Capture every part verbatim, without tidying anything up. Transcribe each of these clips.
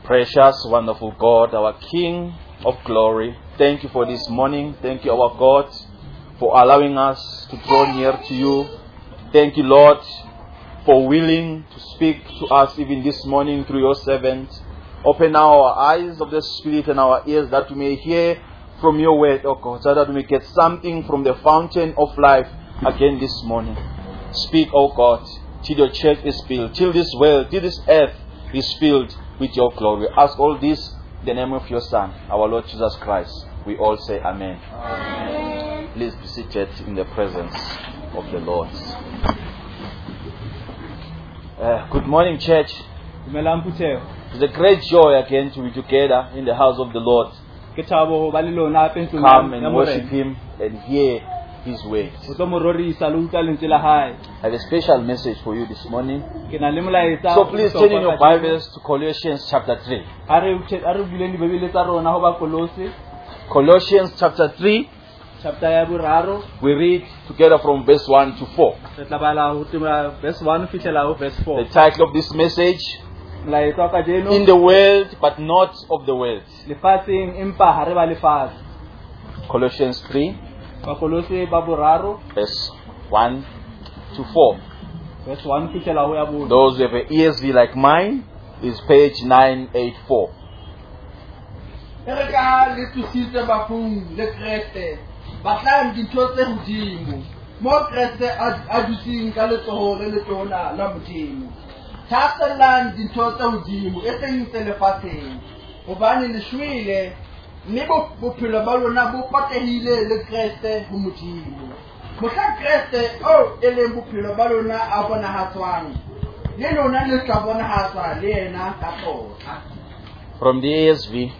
Precious, wonderful God, our King of glory, thank you for this morning. Thank you, our God, for allowing us to draw near to you. Thank you, Lord, for willing to speak to us even this morning through your servant. Open now our eyes of the Spirit and our ears that we may hear from your word, oh God, so that we may get something from the fountain of life again this morning. Speak, oh God, till your church is filled, till this world, till this earth is filled with your glory. Ask all this in the name of your Son, our Lord Jesus Christ. We all say Amen. Amen. Please be seated in the presence of the Lord. Uh, good morning, church. It's a great joy again to be together in the house of the Lord. Come and worship Him and hear His ways. I have a special message for you this morning. So please turn in your Bibles to Colossians chapter three. Colossians chapter three. We read together from verse one to four. The title of this message: In the world, but not of the world. Colossians three. Verse one to four. Those who have an E S V like mine is page nine eighty-four. Nebo bophelo ba lona bo patehile le Kriste ho Modimo. Mohla Kriste o e leng bophelo ba lona a bonahatswang. Le lona le tla bonahatswa le yena ka tota. From the E S V.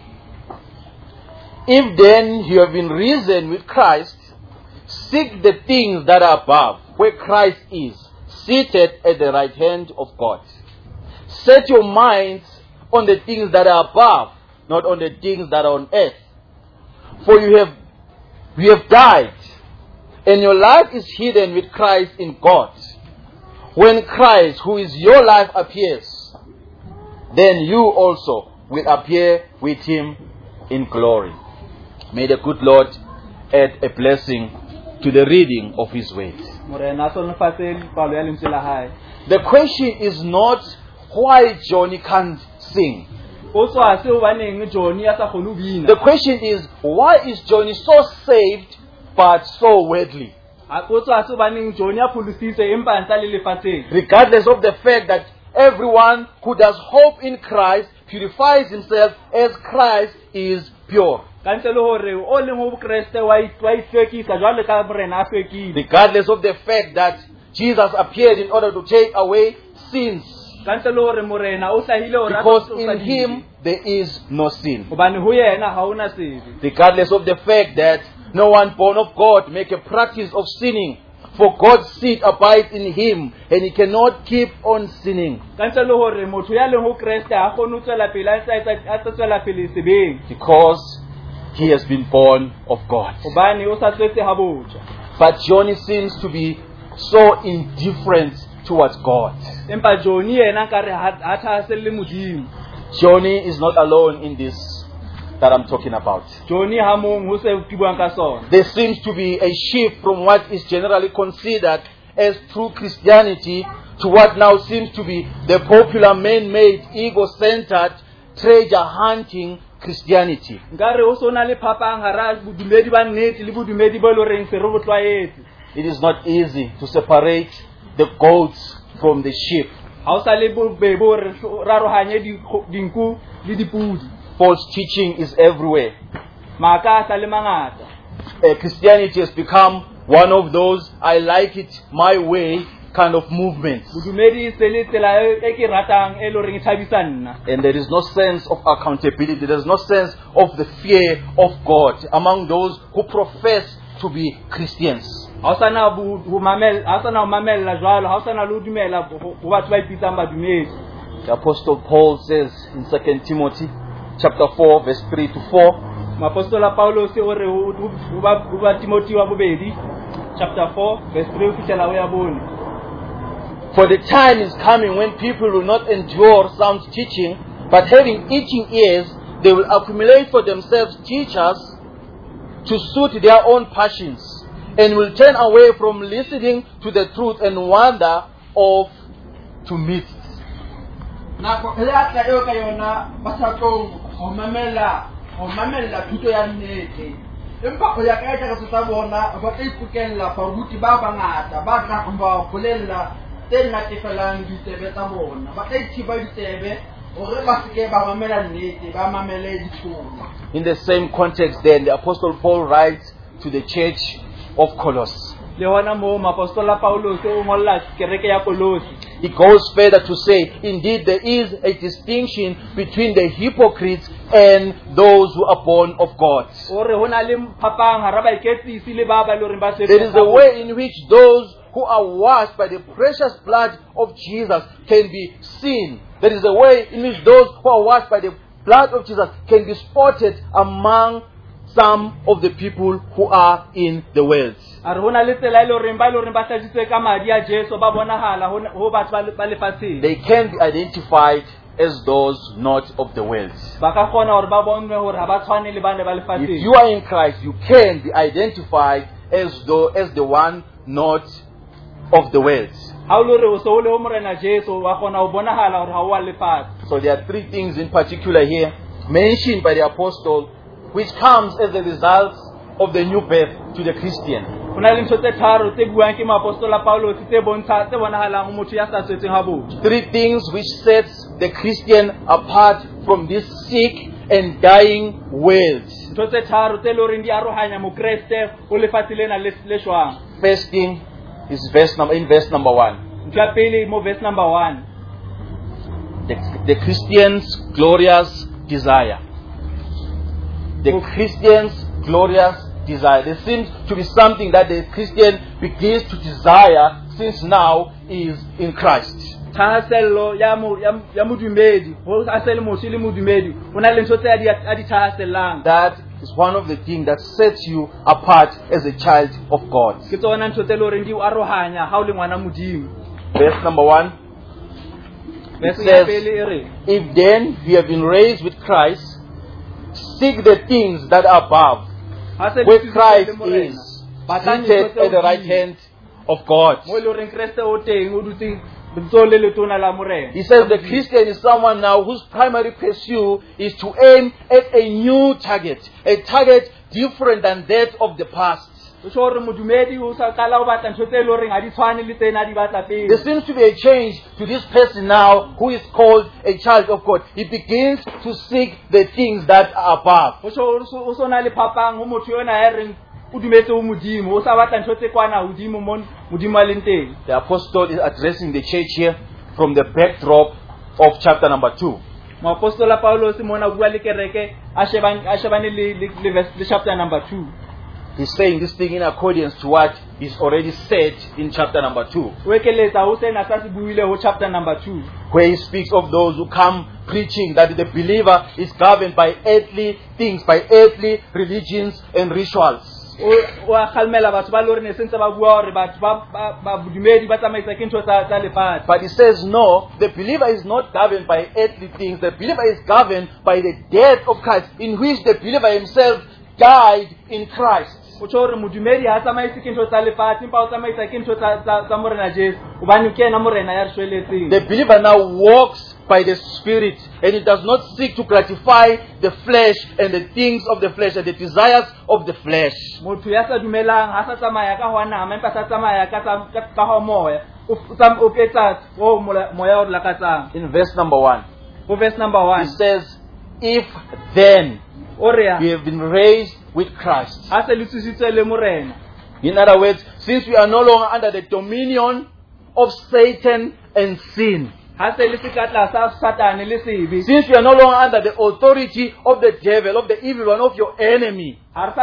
If then you have been risen with Christ, seek the things that are above, where Christ is, seated at the right hand of God. Set your minds on the things that are above, not on the things that are on earth. For you have, you have died, and your life is hidden with Christ in God. When Christ, who is your life, appears, then you also will appear with Him in glory. May the good Lord add a blessing to the reading of His word. The question is not why Johnny can't sing. The question is, why is Johnny so saved but so worldly? Regardless of the fact that everyone who does hope in Christ purifies himself as Christ is pure. Regardless of the fact that Jesus appeared in order to take away sins. Because in Him there is no sin. Regardless of the fact that no one born of God make a practice of sinning, for God's seed abides in Him, and He cannot keep on sinning. Because He has been born of God. But Johnny seems to be so indifferent towards God. Johnny is not alone in this that I'm talking about. There seems to be a shift from what is generally considered as true Christianity to what now seems to be the popular man-made, ego-centered, treasure-hunting Christianity. It is not easy to separate the goats from the sheep. False teaching is everywhere. Uh, Christianity has become one of those I like it my way kind of movements. And there is no sense of accountability. There is no sense of the fear of God among those who profess to be Christians. The Apostle Paul says in Second Timothy chapter four, verse three to four. Chapter four, verse three. For the time is coming when people will not endure sound teaching, But having itching ears, they will accumulate for themselves teachers to suit their own passions, and will turn away from listening to the truth and wander off to myths. nako e ya tla eo ka yona ba sa tlo go mamela go mamela thuto ya nnete empa go ya ka etsa ka tsa bona ba tla ipukella baruti ba bangata ba tla go ba bolella tse natefelang ditebe tsa bona ba tla ithiba ditebe gore ba se ke ba mamela nnete ba mamele dithuto. In the same context then, the Apostle Paul writes to the church of Colossus. le hona mo mapostola Paulo se o ngolla kereke ya Kolosi. He goes further to say, indeed there is a distinction between the hypocrites and those who are born of God. Ore hona le phapang hara ba iketsisi le ba ba le hore ba se. There is a way in which those who are washed by the precious blood of Jesus can be seen. There is a way in which those who are washed by the blood of Jesus can be spotted among some of the people who are in the world. Are hona le tsela ile hore ba le hore ba hlajitswe ka madi a Jesu ba bonahala ho batho ba lefatsheng. They can be identified as those not of the world. Ba ka kgona hore ba bonwe hore ha ba tshwane le bana ba lefatsheng. If you are in Christ, you can be identified as though as the one not of the world. Ha o le hore o se o le ho morena Jesu wa kgona ho bonahala hore ha o a lefatshe. So there are three things in particular here mentioned by the apostle, which comes as a result of the new birth to the Christian. Hona le ntho tse tharo tse buang ke mapostola Paulo tse bontsha tse bonahalang ho motho ya sa tswetseng ha botho. Three things which sets the Christian apart from this sick and dying world. Ntho tse tharo tse le hore di arohanya mo Kriste o lefatshe lena le le shwang. First thing is verse number in verse number one. Ntho ya pele mo verse number one. The, the Christian's glorious desire. The Christian's glorious desire. There seems to be something that the Christian begins to desire since now is in Christ. Thahasello ya mo ya modumedi ho asele motho le modumedi hona le ntho tse a di a di thahasellang. That is one of the things that sets you apart as a child of God. Ke tsona ntho tse le hore di arohanya ha o le ngwana modimo. Verse number one. It says, if then we have been raised with Christ, seek the things that are above, where Christ is seated at the right hand of God. He says the Christian is someone now whose primary pursuit is to aim at a new target, a target different than that of the past. There seems to be a change to this person now who is called a child of God. He begins to seek the things that are above. The apostle is addressing the church here from the backdrop of chapter number two. Chapter number two. He's saying this thing in accordance to what is already said in chapter number two. Chapter number two. Where he speaks of those who come preaching that the believer is governed by earthly things, by earthly religions and rituals. But he says no, the believer is not governed by earthly things. The believer is governed by the death of Christ, in which the believer himself died in Christ. The believer now walks by the Spirit, and he does not seek to gratify the flesh and the things of the flesh and the desires of the flesh. In verse number one, verse number one, it says, if then we have been raised with Christ. In other words, since we are no longer under the dominion of Satan and sin, since we are no longer under the authority of the devil, of the evil one, of your enemy,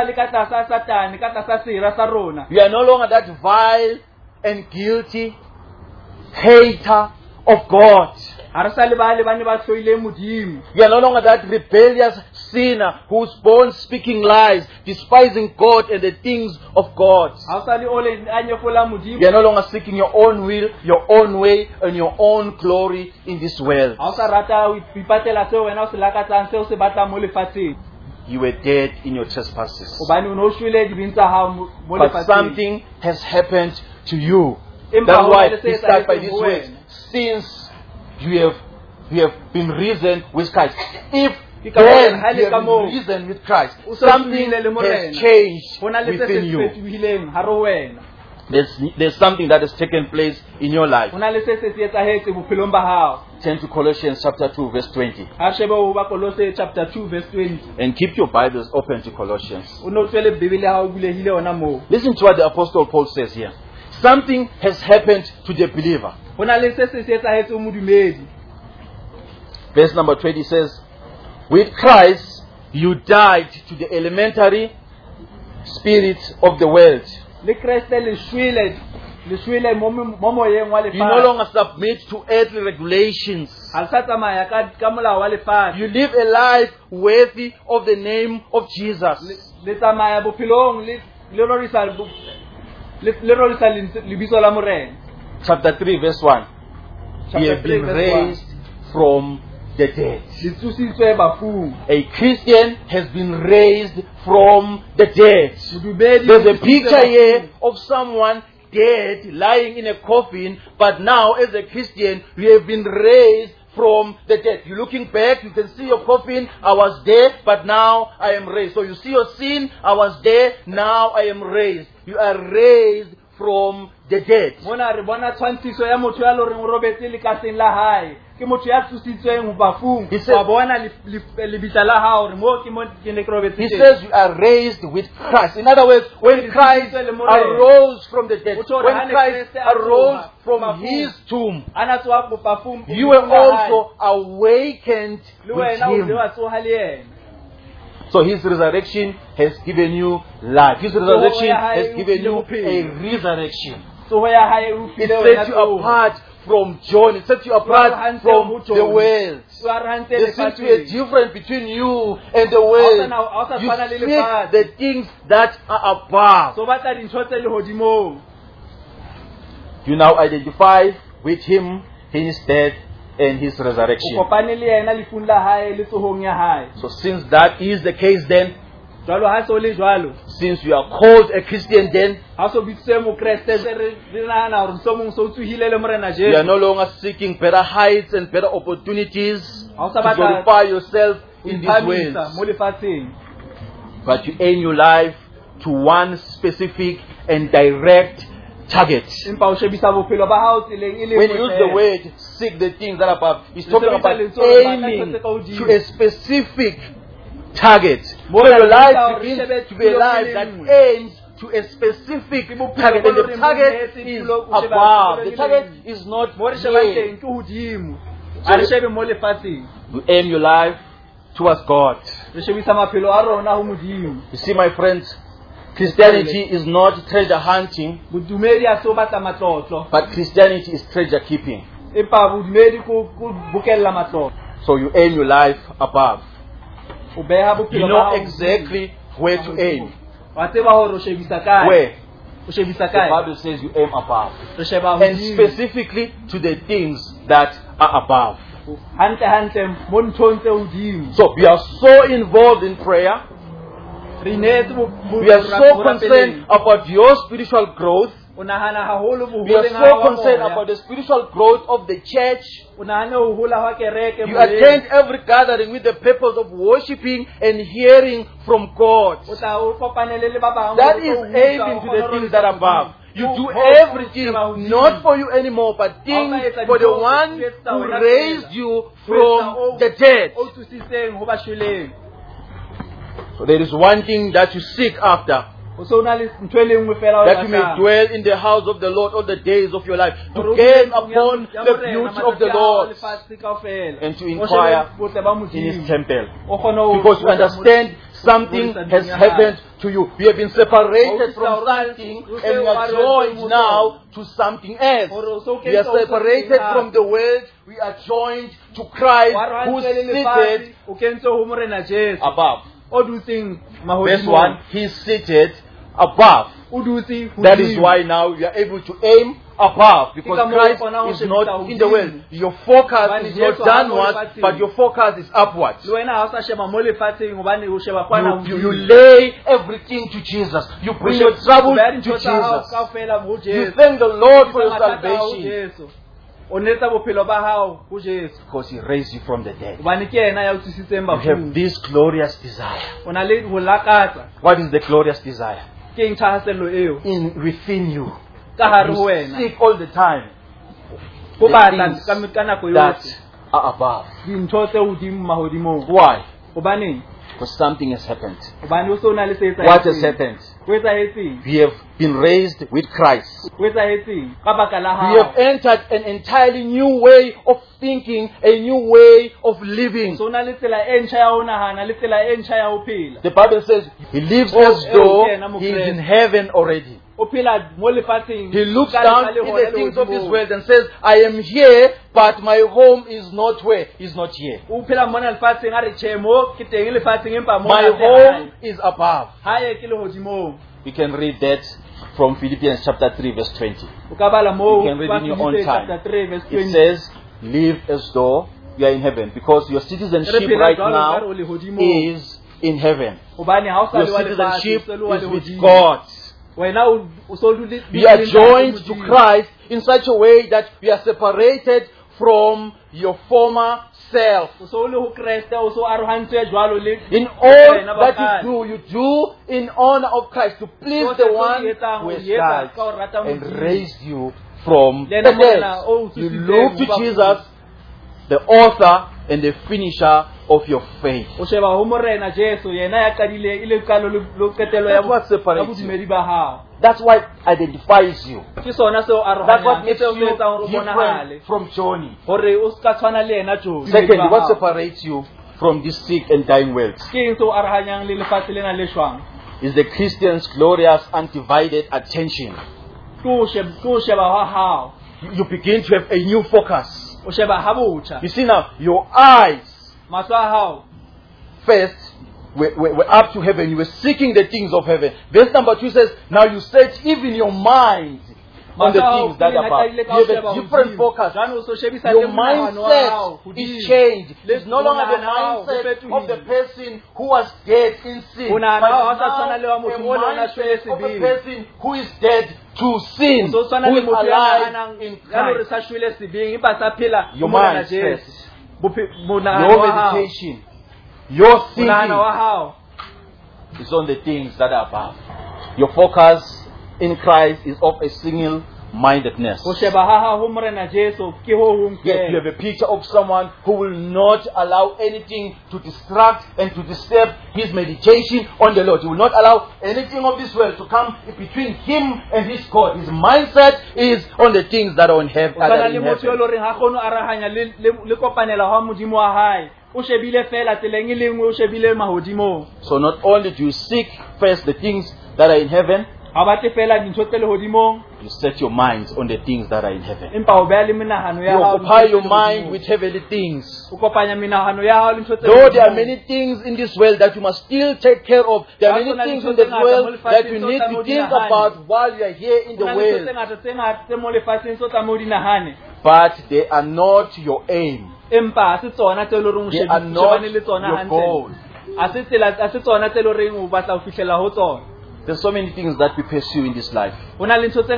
we are no longer that vile and guilty hater of God. ha re sa le ba le bane ba hloile modimo. You are no longer that rebellious sinner who's born speaking lies, despising God and the things of God. Ha o sa le ole a nyefola modimo. You are no longer seeking your own will, your own way, and your own glory in this world. Ha o sa rata ho ipatela seo wena o se lakatsang seo se batlang mo lefatsheng. You were dead in your trespasses. Hobane o no shwele dibeng tsa hao mo mo But lefatsheng. something has happened to you. Empa That's ho why na le se we start by etsahetseng this ho word. wena. Since you have you have been risen with Christ. If Ke ka hore then ha le you ka have moo, been risen with Christ, o se something tswile le has morena. changed Ho na le se se within you. fetohileng hare ho wena. There's, there's something that has taken place in your life. Ho na le se se se etsahetse bophelong ba hao. Turn to Colossians chapter two, verse twenty. Ha shebe ho ba Kolose chapter two verse twenty. And keep your Bibles open to Colossians. O no tswele Bibele ya hao bulehile ona moo. Listen to what the Apostle Paul says here. Something has happened to the believer. Ho na le se se se etsahetse ho modumedi. Verse number twenty says, with Christ you died to the elementary spirits of the world. Le Kriste le shwele le shwele mo mo moyeng wa You no lefatshe. longer submit to earthly regulations. Ha sa tsamaya ka ka molao wa lefatshe. You live a life worthy of the name of Jesus. Le tsamaya bophelong le le rorisa le le rorisa lebitso la morena. Chapter three, verse one. He Chapter has three, been verse one. raised from the dead. Le tsusitswe bafung. A Christian has been raised from the dead. Modumedi There's o a tsusitswe picture bafung. here of someone dead, lying in a coffin, but now as a Christian, you have been raised from the dead. You're looking back, you can see your coffin, I was dead, but now I am raised. So you see your sin, I was dead, now I am raised. You are raised from the dead. Mona re bona tshwantshiso ya motho ya loreng o robetse le kaseng la hae. Ke motho ya tsusitsweng ho bafung. He said- Wa bona lebitla la hao re mo ke mo ke ne ke robetse. He teng. says you are raised with Christ. In other words, when Christ arose from the dead, when Christ arose from his tomb, Ana tswa bo bafung. you were also awakened le with wena o le him. wa tsoha le yena. So his resurrection has given you life. His resurrection has given you a resurrection. Tsoho ya hae o It file sets you apart from John. It sets you apart from the world. There seems to be a difference between you and the world. You seek the things that are above. So batla dintho tse le hodimong. You now identify with him in his death and his O resurrection. kopane le yena lefung la hae le tsohong ya hae. So since that is the case then, Jwalo ha so le jwalo. since you are called a Christian then, Ha so bitswe mo Kriste se re re nahana hore so mong so tsuhile le morena you are Jesu. no longer seeking better heights and better opportunities Ha o to sa batla glorify yourself in this Iphamisa mo world. lefatsheng. But you aim your life to one specific and direct target. Empa o shebisa bophelo ba hao tseleng e le When you use the nngwe. word seek the things that are above, it's talking Sebedisa about lentswe hore batla aiming ntho tse ka hodimo. to a specific target. So Mo your re life batla hore begins shebe to be a tulo life e le that nngwe. aims to a specific target. And the target is above. The target is not Mo re shebang here. teng ke hodimo. So- A re shebe mo lefatsheng. You aim your life towards God. Re shebisa maphelo a rona ho modimo. You see, my friends, Christianity is not treasure hunting, Bodumedi a so batla matlotlo. but Christianity is treasure keeping. Empa bodumedi ko ko bokella matlotlo. So you aim your life above. O beha bophelo You ba know hao exactly where to aim. Wa tseba hore o shebisa kae? Where? O shebisa The kae? Bible says you aim above. Re sheba And hodimo. specifically to the things that are above. Hantle hantle mo nthong tse hodimo. So we are so involved in prayer. Re inetse bo bo- We are so bo- concerned about your spiritual growth. O nahana haholo bo We are holeng ha so wa concerned moya. about the spiritual growth of the church. O nahane ho hola ha kereke You moyeng. attend every gathering with the purpose of worshiping and hearing from God. O tla o kopane le le ba bang. That o is tlo utlwa, aiming o to kgone the ho things utlwa that are hodimo. above. You O- do o- everything o sheba hodimo. not for you anymore, but things for the one who raised you from the dead. O tsusitseng ho bashweleng. So there is one thing that you seek after, O so na le ntho e le nngwe fela o that you may batlang. dwell in the house of the Lord all the days of your life, to Hore o gaze dule upon ya the morena, beauty of the matsatsi a hao Lord lefatshe kaofela. and to O shebe inquire botle ba in His Modimo. temple. O kgone ho- Because you ho- understand something has happened to you. You have been separated from something and you are joined now to something else. We are separated from the world. We are joined to Christ who is seated above. Verse one, He is seated above. That is why now you are able to aim above, because Christ is not in the world. Your focus is not downwards, but your focus is upwards. You, you, you lay everything to Jesus. You bring your trouble to Jesus. You thank the Lord for your salvation, because He raised you from the dead. You have this glorious desire. What is the glorious desire? In within you. You seek all the time the things that are above. Why? Because something has happened. What has happened? We have been raised with Christ. We have entered an entirely new way of thinking, a new way of living. The Bible says He lives as though He is in heaven already. He looks down in the things of this world and says, I am here, but my home is not where? Is not here. My home is above. You can read that from Philippians chapter three verse twenty. You can read in your own time. It says, live as though you are in heaven, because your citizenship right now is in heaven. Your citizenship is with God. We are joined to Christ in such a way that we are separated from your former self. In all that you do, you do in honor of Christ, to please the one who has died and raised you from the dead. You look to Jesus, the author and the finisher of your faith. That's what separates you. That's what identifies you. That's what makes you different from Johnny. Secondly, what separates you from this sick and dying world is the Christian's glorious undivided attention. You begin to have a new focus. You see now, your eyes first were, were, were up to heaven. You were seeking the things of heaven. Verse number two says, now you search even your mind on the things that are above. You have a different focus. Your mindset is changed. It's no longer the mindset of the person who was dead in sin, but now a mindset of a person who is dead to sin, who is alive in Christ. Your mind first. Your meditation, your thinking is on the things that are above. Your focus in Christ is of a single mindedness. Yes, you have a picture of someone who will not allow anything to distract and to disturb his meditation on the Lord. He will not allow anything of this world to come between him and his God. His mindset is on the things that are in heaven. So not only do you seek first the things that are in heaven, you set your minds on the things that are in heaven. You occupy your mind with heavenly things. Though there are many things in this world that you must still take care of, there are many things in this world that you need to think about while you are here in the world. But they are not your aim. They are not your goal. There's so many things that we pursue in this life. Not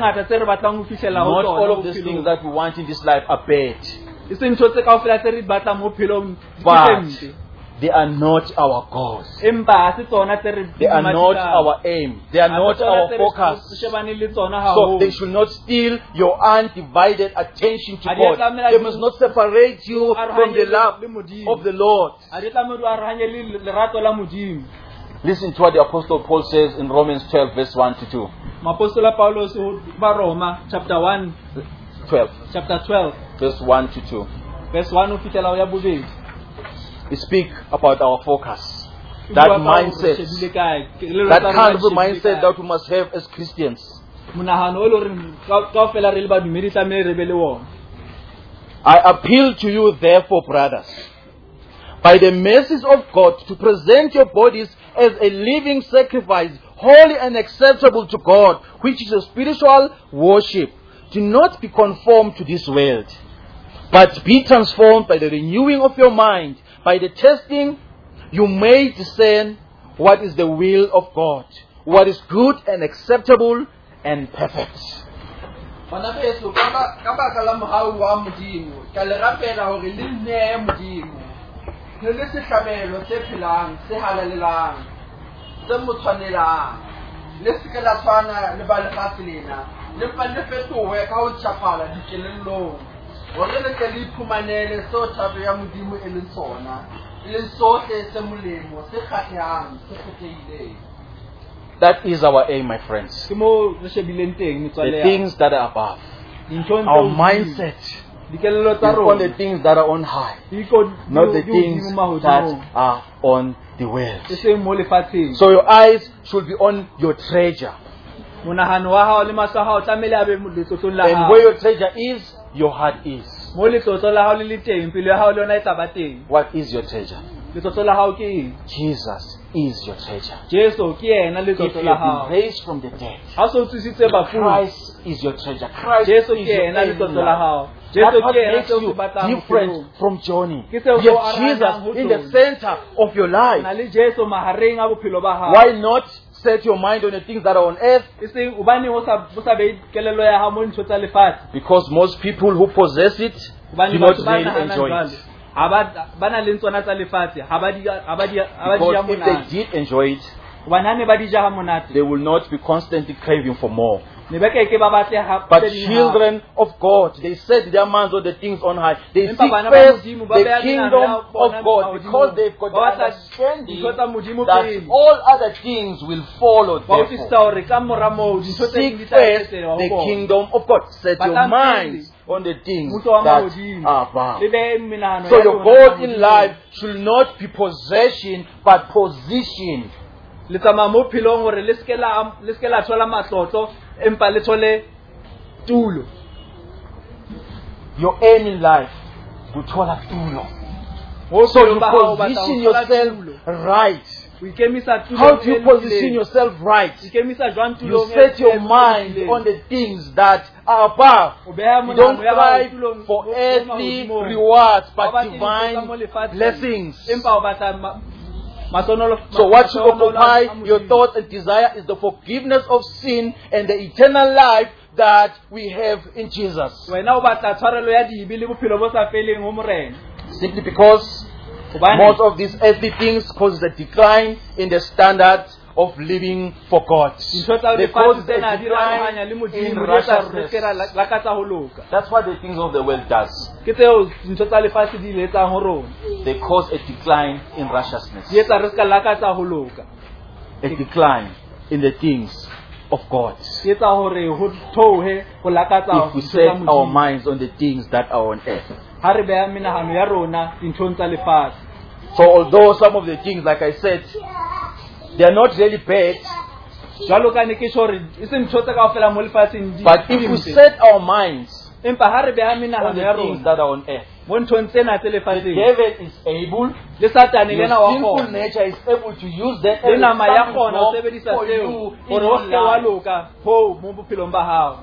all of these things that we want in this life are bad. But they are not our goals. They are not our aim. They are not our focus. So they should not steal your undivided attention to God. They must not separate you from the love of the Lord. Listen to what the Apostle Paul says in Romans twelve, verse one to two. Chapter one, twelve. Chapter twelve, verse one to two. Verse one. We speak about our focus. That Bua ka hore re mindset. shebile kae. Kelello That tsa rona kind of di shebile mindset kae. that we must have as Christians. Monahano o le hore ka- kaofela re le badumedi tlameile re be le wona. I appeal to you, therefore, brothers, by the mercies of God, to present your bodies as a living sacrifice, holy and acceptable to God, which is a spiritual worship. Do not be conformed to this world, but be transformed by the renewing of your mind. By the testing, you may discern what is the will of God, what is good and acceptable and perfect. Bana beso ka ba- ka baka la mohau wa Modimo, ka le rapela hore le nne Modimo. Le le sehlabelo se phelang, se halalelang, se mo tshwanelang. Le se ke la tshwana le ba lefatshe lena. Le mpa le fetohe ka ho ntjhafala dikelellong. Hore le tle le iphumanele seo thapo ya Modimo e leng sona. E leng sohle se molemo, se kgahlehang, se kgethehileng. That is our aim, my friends. Ke moo re shebileng teng metswalle The ya. things that are above. Dinthong Our tse hodimo. mindset Dikelello is tsa on rona. the things that are on high, Di ko- not di- the di things hodimo that mahodimong. are on the world. E seng mo lefatsheng. So your eyes should be on your treasure. Monahano wa hao le mahlo a hao tlamehile a be mo letsotlong la And hao. where your treasure is, your heart is. Mo letlotlo la hao le le teng, pelo ya hao le yona e tla ba teng. What is your treasure? Letlotlo la hao ke eng? Jesus is your treasure. Jesu ke yena If you letlotlo la have hao. been raised from the dead, Ha o so tswisitse bafung, Christ is your treasure. Christ Jesu is ke your yena aim in letlotlo la life. hao. That's Jesu what ke yena makes seo se you batlang different bophelong. from Johnny. Ke seo You o have aranang Jesus ho in the tsona. center of your Na life. le Jesu mahareng a bophelo ba hao. Why not set your mind on the things that are on earth? E seng hobane o sa o sa be kelello ya hao mo ntho tsa lefatshe. Because most people who possess it Hobane do not batho ba really nahanang enjoy jwalo. it. Ha ba ba na le tsona tsa lefatshe, ha ba di ha ba di ha ba di ja Because if monate. they did enjoy it, Hobane ha ne ba di ja ha monate. they will not be constantly craving for more. Ne ba ke ke ba batle ha But tse ding hape. children of God, they set their minds on the things on high. They Empa seek bana ba first Modimo ba the beha menahano kingdom ya bona of God hodimo. because they've got the Ba batla understanding dintho tsa Modimo that pele. all other things will follow. Ba utlwisisa Therefore, hore ka mora moo dintho tse ding seek di tla first etseha ho the bona. kingdom of God. Set your Batlang minds on the things Mmuso wa that mahodimo. are above. Le behe menahano So ya your lona goal ka in hodimo. life should not be possession but position. Le tsamaya mo phelong hore le ske la le ske la thola matlotlo empa le thole tulo. Your aim in life, to thola tulo. Ho So you phelong ba hao o batla ho position thola yourself tulo. right. O ikemisa tulong How do you e position lokileng. yourself right? O ikemisa jwang You tulong e- set your e mind lokileng. on the things that are above. O beha You don't monahano ya hao strive tulong for mo- mo earthly mahodimong. rewards Ha o but batle dintho tsa divine mo lefatsheng. blessings. Empa o batla ma- masonolo- So what should masonolo a occupy Modimo. your thoughts and desire is the forgiveness of sin and the eternal life that we have in Jesus. Wena o batla tshwarelo ya dibe le bophelo bo sa feleng ho morena. Simply because Hobane most of these earthly things causes a decline in the standard of living for God. dintho tsa They lefatshe cause a tsena di rarohanya le decline in Modimo, di etsa hore re righteousness. ske ra la- lakatsa ho loka. That's what the things of the world does. Ke tseo dintho tsa lefatshe di le etsang ho rona. They cause a decline in righteousness. Di etsa re ska lakatsa ho loka. A decline in the things of God. Di etsa hore ho theohe ho lakatsa If we dintho set tsa our Modimo. minds on the things that are on earth. Ha re beha menahano ya rona dinthong tsa lefatshe. So although some of the things, like I said, they are not really bad, Jwalo ka ne ke tjho hore e se ntho tse kaofela mo lefatsheng di but di if we mpe. set our minds Empa ha re beha on menahano the ya things rona that are on earth, mo nthong tsena tse the lefatsheng, devil is able, le Satane le your yena wa sinful kgona. nature is able to use that Le as a nama ya stumbling kgona ho block sebedisa for seo you in hore o your ske wa life. loka ho mo bophelong ba hao.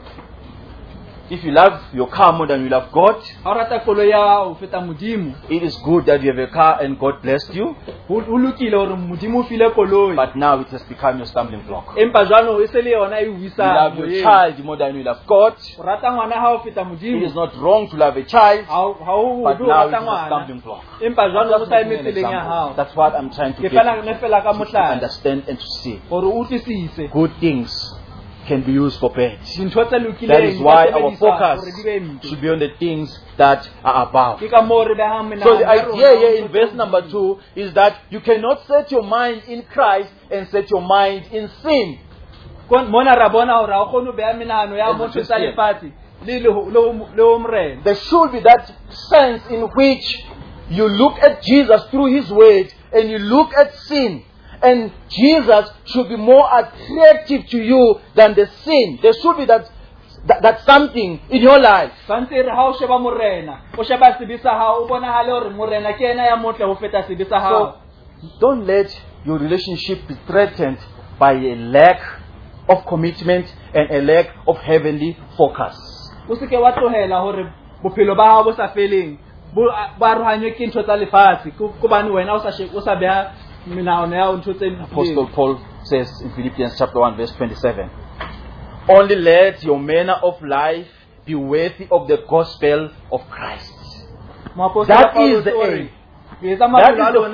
If you love your car more than you love God, Ha o rata koloi ya hao ho feta Modimo, it is good that you have a car and God blessed you, ho ho lokile hore Modimo o file koloi. but now it has become your stumbling block. Empa jwalo e se le yona e o You wisang love your moyeng. child more than you love God. O rata ngwana ha o feta It Modimo. is not wrong to love a child, Ha o- ha o but hobe o now it rata is a ngwana. stumbling block. Empa I'm jwalo o just sa making eme an tseleng ya example. hao. That's what I'm trying to Ke get fela you ne fela ka to mohlala understand and to see. hore o utlwisise Good things can be used for bad. dintho tse lokileng. That is di why ka our sebediswa focus hore di be mpe. should be on the things that are above. Ke ka moo re behang menahano So the ya rona idea ho here in ntho verse tse number hodimo. two is that you cannot set your mind in Christ and set your mind in sin. Kon- mona ra bona hore ha o kgone ho beha menahano ya As a motho tsa Christian. lefatshe le le ho- le ho- le ho morena. There should be that sense in which you look at Jesus through His Word and you look at sin And Jesus should be more attractive to you than the sin. There should be that, that, that something in your life. Santse re ha o sheba morena, o sheba sebi sa hao, o bonahale hore morena ke ena ya motle ho feta sebi sa hao. So don't let your relationship be threatened by a lack of commitment and a lack of heavenly focus. O se ke wa tlohela hore bophelo ba hao bo sa feleng bo ba rohanywe ke ntho tsa lefatshe ko bane wena o sa o sa beha menahano ya ntho tse. Apostle Paul says in Philippians chapter one verse twenty-seven, only let your manner of life be worthy of the gospel of Christ. That is the aim. That is the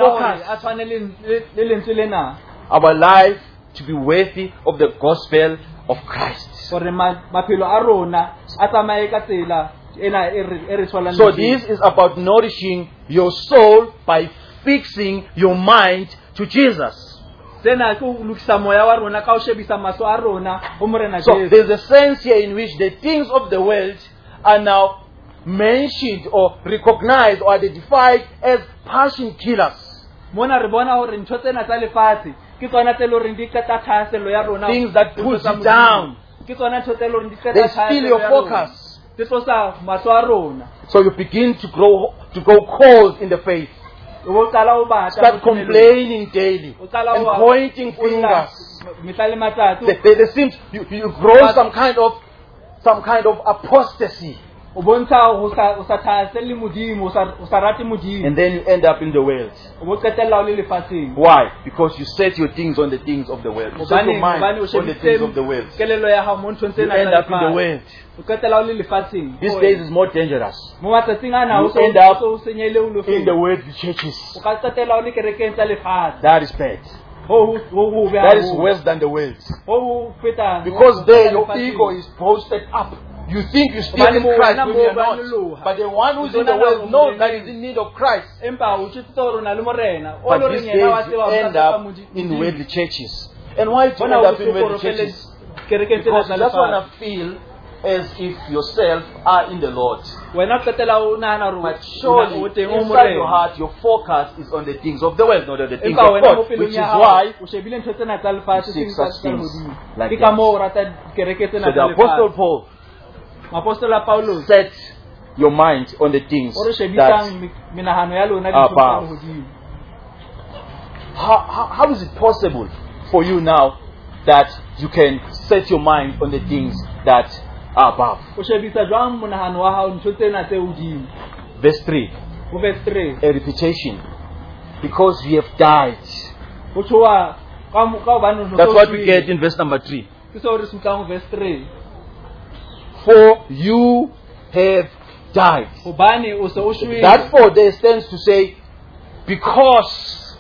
focus. Our life to be worthy of the gospel of Christ. So this is about nourishing your soul by fixing your mind to Jesus. So there's a sense here in which the things of the world are now mentioned or recognized or identified as passion killers. Things that pull you down. They steal your focus. So you begin to grow to go cold in the faith. Start complaining daily and pointing fingers. They, they, they seem you, you grow some kind of some kind of apostasy. And then you end up in the world. Why? Because you set your things on the things of the world. You set your mind on the things of the world. You end up in the world. These days is more dangerous. You end up in the worldly churches. That is bad. That is worse than the world. Because there your ego is posted up. You think you still in Christ when you are not. But the one who is in the world knows that he is in need of Christ. But these days you end up in worldly churches. And why do you end up in worldly churches? Because you just want to feel as if yourself are in the Lord. But surely inside your heart your focus is on the things of the world, not on the things of God. Which is why you seek such things like that. So the Apostle Paul set your mind on the things that are above. How, how, how is it possible for you now that you can set your mind on the things that are above? Verse three. A repetition. Because we have died. That's what we get in verse number three. For you have died. That for there stands to say, because.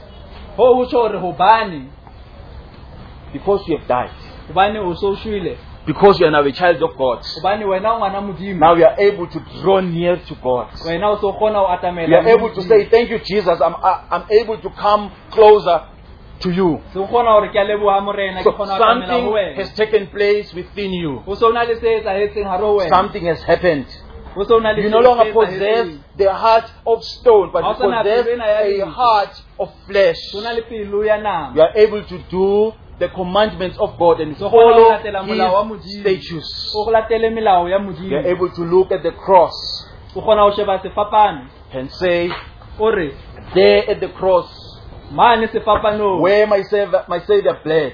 Because you have died. Because you are now a child of God. Now you are able to draw near to God. You are able to say, thank you, Jesus. I'm, I'm able to come closer to you. So something has taken place within you. Something has happened. You no longer possess the heart of stone, but you possess a heart of flesh. You are able to do the commandments of God and follow His statutes. You are able to look at the cross and say, there at the cross, where my Savior, my Savior bled.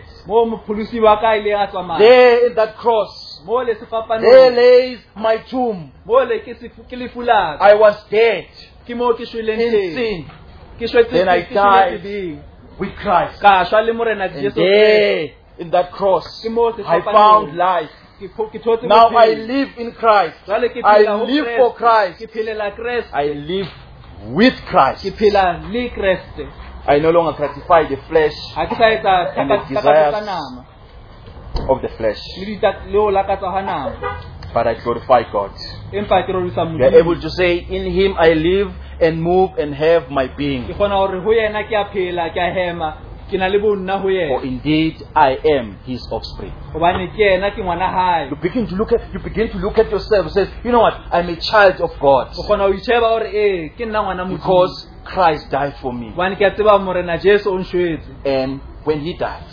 There in that cross, there lays my tomb. I was dead in sin. Then I died with Christ. And there in that cross, I found life. Now I live in Christ. I live for Christ. I live with Christ. I no longer gratify the flesh and the desires of the flesh, but I glorify God. You are able to say, in Him I live and move and have my being. For indeed I am His offspring. You begin to look at you begin to look at yourself and say, you know what? I'm a child of God. Because Christ died for me. And when he died,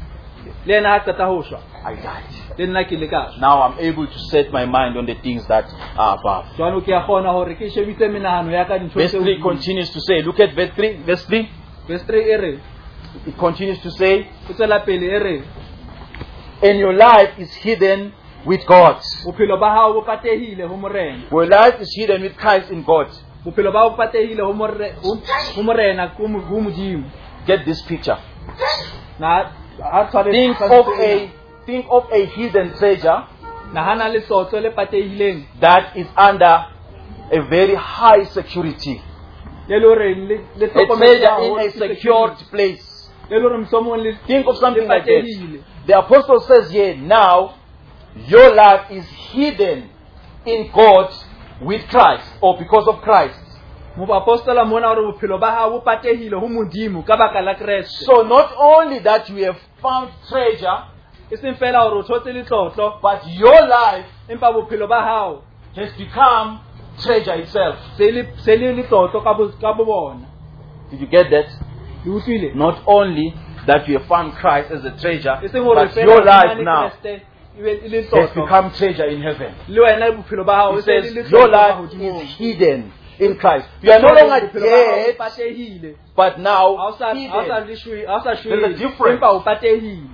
le yena ha qeta ho shwa I died. le nna ke le ka shwa. Now I'm able to set my mind on the things that are above. Jwalo ke a kgona hore ke shebise menahano ya ka dintho Verse tse three hodimo. continues to say, look at verse three, verse three. Verse three e re, It continues to say, e tswela pele e re, and your life is hidden with God. bophelo ba hao bo patehile ho morena. Your life is hidden with Christ in God. Bophelo ba hao bo patehile ho morena, ho morena ko mo- ho modimo. Get this picture. Na ha tshware Think of a think of a hidden treasure nahana le sotlo le patehileng that is under a very high security. le le hore le le A hlokometse treasure haholo in a ke secured security. place. Le le hore mohlomong le Think of something le like that. patehile. The apostle says here, now your life is hidden in God with Christ, or because of Christ. Mo apostola mona hore bophelo ba hao bo patehile ho modimo ka baka la Kreste. So not only that you have found treasure, E seng fela hore o thotse le tlotlo, but your life empa bophelo ba hao has become treasure itself. se le se le le tlotlo ka bo ka bo bona. Did you get that? Le utlwile? Not only that you have found Christ as a treasure, E seng hore but fela your o life fumane now Kreste, e be e le has tlotlo. become treasure in heaven. Le wena bophelo ba hao It e se le says le your tlotlo ka life hodimo. is hidden in Christ. You are no longer Bophelo ba hao dead, bo patehile. but Ha now o sa ha o sa hidden. le shwe, ha o sa There's a shwe, difference. empa o patehile.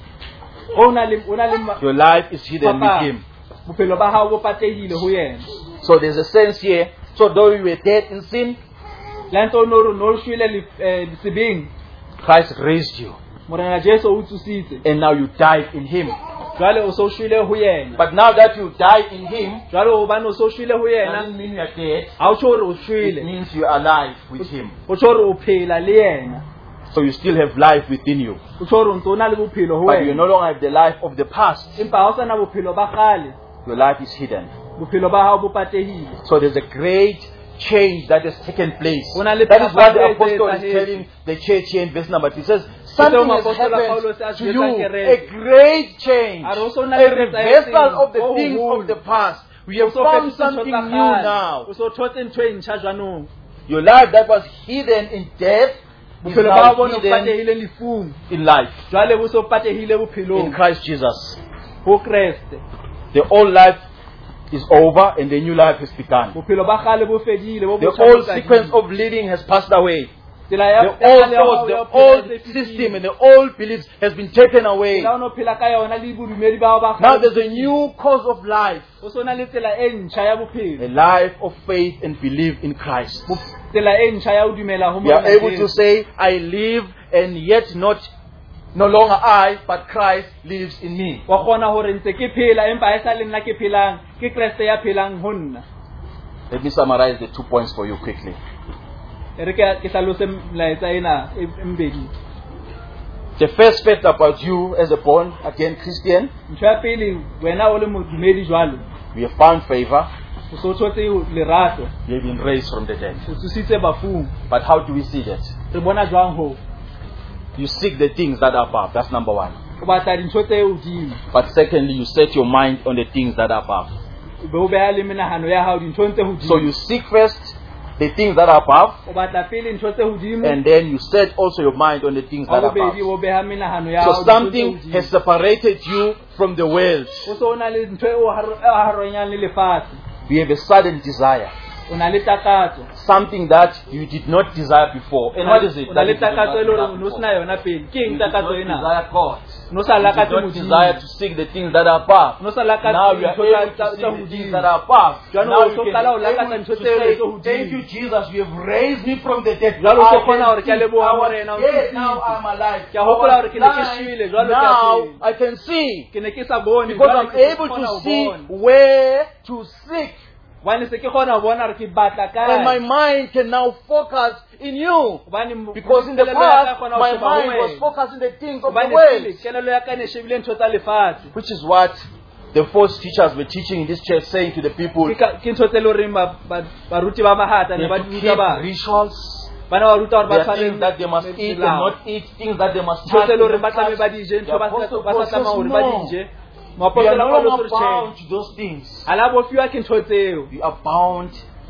O na le o na le ma- Your life is hidden with Papa, Him. bophelo ba hao bo patehile ho yena. So there's a sense here. So though you were dead in sin, La ntse o no re no shwele le eh, disebeng, Christ raised you, morena Jesu o tsositse. and now you died in Him. Jwale o so shwele ho yena. But now that you died in Him, Jwale o bane o so shwele ho yena, doesn't mean you are dead. ha o tjho hore o It shwele. means you are alive with Him. O tjho hore o phela le yena. So you still have life within you, O tjho hore o ntso o na le bophelo ho but you no wena. longer have the life of the past. Empa ha o sa na bophelo ba kgale, Your life is hidden. bophelo ba hao bo patehile. So there's a great change that has taken place. Ho na le That is what the phapang e apostle is etsahetseng. telling the church here in verse number two. He says, something has Apostle happened Paulus a to jwetsa you, kereke. a great change, A re o so a na le se reversal etsahetseng of the ho things hoholo. of the past. We have O so found fetotse ntho something tsa new kgale. now. O so thotse ntho e ntjha jwanong. Your life that was hidden in death is Bophelo ba now hao bo no hidden patehile lefung. in life Jwale bo so patehile in bophelong Christ Jesus. ho Kreste. The old life is over and the new life has begun. Bophelo ba kgale bo fedile, bo The botjha bo old qadile. sequence of living has passed away. Tsela ya- The ya old kgale ya hao thoughts, ya the ho phela old e se fetile. system and the old beliefs has been taken away. Tsela o no phela ka yona le bodumedi ba hao ba Now kgale. there's a new course of life, O so na le tsela e ntjha ya a bophelo. life of faith and belief in Christ. Tsela e ntjha ya ho dumela ho We are Morena able to Jesu. say, I live and yet not, no longer I, but Christ lives in me. Wa kgona hore ntse ke phela empa ha e sa le nna ke phelang, ke Kreste ya phelang ho nna. Let me summarize the two points for you quickly. E re ke ke hlalose melaetsa ena e e mbedi. The first fact about you as a born again Christian, Ntho ya pele, wena o le modumedi jwalo, we have found favor, o so thotse lerato, we have been raised from the dead. o tsositse bafung. But how do we see that? Re bona jwang ho? You seek the things that are above, that's number one. O batla dintho tse hodimo. But secondly, you set your mind on the things that are above. O be o beha le menahano ya hao dinthong tse hodimo. So you seek first the things that are above, O batla pele ntho tse hodimo. and then you set also your mind on the things that Ha are bobedi above. o beha menahano ya So hao dinthong tse something hodimo. has separated you from the world. O so o na le ntho e o haro- e haronyang le lefatshe. We have a sudden desire, O na le takatso. something that you did not desire before. And what is it? O na that le you did not takatso e le hore o desire no before? sena yona pele. Ke You eng did not takatso ena? desire God. O no sa You lakatse did not modimo. desire to seek the things that are above. O no sa lakatse Now you are ntho able tsa- to tsa see the things hodimo. that are above. Jwale Now o you so can qala ho be lakatsa able ntho to tse say, tse hodimo. thank you Jesus, you have raised me from the dead. Jwale o so I kgona hore ke a can see leboha I was Morena, o dead, ntshotsitse. now I'm alive. Ke a hopola hore ke ne ke I was shwele, blind, jwale ke a now phela. I can see. Ke ne ke sa bone, Because jwale I'm ke se able kgona to ho see bona. where to seek. Hobane se ke kgona ho bona hore ke batla And my kae. mind can now focus in you. Hobane mo- Because in the kelello ya ka past, kgona ho my sheba ho mind was wena. focused on the things of the Hobane world. pele kelello ya ka ne shebile ntho tsa lefatshe. Which is what the false teachers were teaching in this church, saying to the people, Ke ka- ke ntho tse le horeng ba- ba- baruti ba mahata they ne ba have to di keep ruta ba. rituals. Bana ba ruta hore ba There are tshware things that they must eat and melao. not eat, things that they must Ntho touch tse and le horeng ba not touch. tlameha ba di je, The ntho ba Apostle sa- ba Paul sa tlameha says, hore ba no. di je. We are Moapostolo no Paulo o longer so re tjhe. bound to those things. Ha la bofiwa ke ntho tseo. We are bound